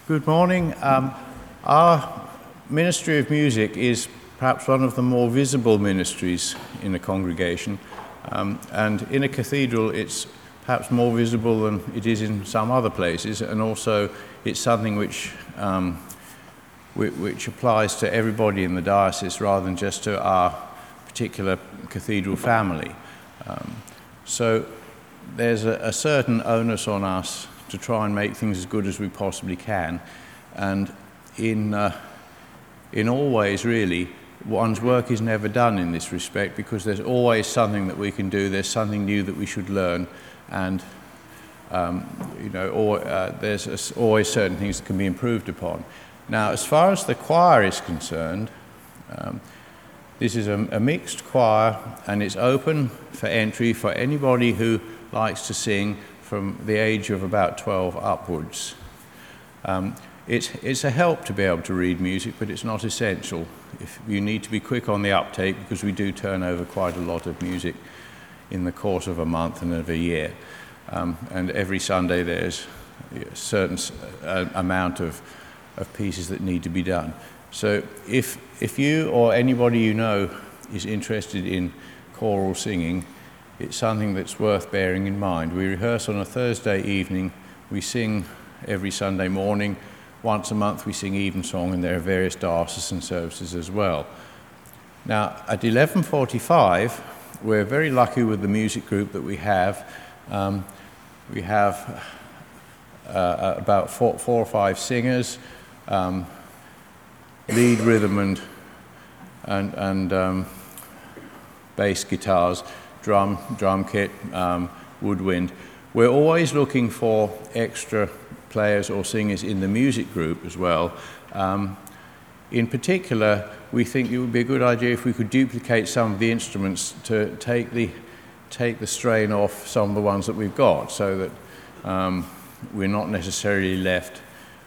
Good morning. Our Ministry of Music is perhaps one of the more visible ministries in a congregation, and in a cathedral it's perhaps more visible than it is in some other places, and also it's something which applies to everybody in the diocese rather than just to our particular cathedral family. So there's a certain onus on us to try and make things as good as we possibly can, and in all ways really one's work is never done in this respect, because there's always something that we can do, there's something new that we should learn, and there's always certain things that can be improved upon. Now, as far as the choir is concerned, this is a mixed choir, and it's open for entry for anybody who likes to sing from the age of about 12 upwards. It's a help to be able to read music, but it's not essential. If you need to be quick on the uptake, because we do turn over quite a lot of music in the course of a month and of a year. And every Sunday there's a certain amount of pieces that need to be done. So if you or anybody you know is interested in choral singing, it's something that's worth bearing in mind. We rehearse on a Thursday evening, we sing every Sunday morning, once a month we sing evensong, and there are various diocesan services as well. Now at 11:45 we're very lucky with the music group that we have. We have about four or five singers, lead rhythm and bass guitars, drum kit, woodwind. We're always looking for extra players or singers in the music group as well. In particular, we think it would be a good idea if we could duplicate some of the instruments to take the strain off some of the ones that we've got, so that we're not necessarily left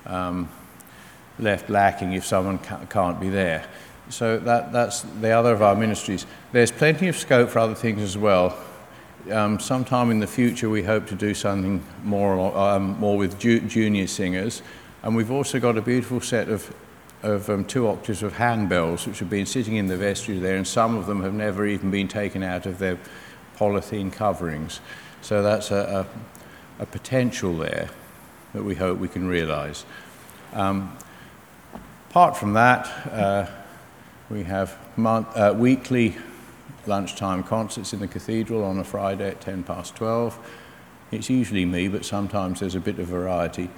lacking if someone can't be there. So that's the other of our ministries. There's plenty of scope for other things as well. Sometime in the future we hope to do something more with junior singers, and we've also got a beautiful set of 2 octaves of handbells which have been sitting in the vestry there, and some of them have never even been taken out of their polythene coverings. So that's a potential there that we hope we can realise. Apart from that, we have weekly lunchtime concerts in the cathedral on a Friday at 12:10. It's usually me, but sometimes there's a bit of variety.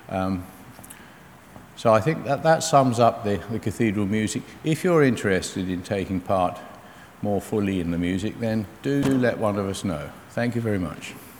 So I think that sums up the cathedral music. If you're interested in taking part more fully in the music, then do let one of us know. Thank you very much.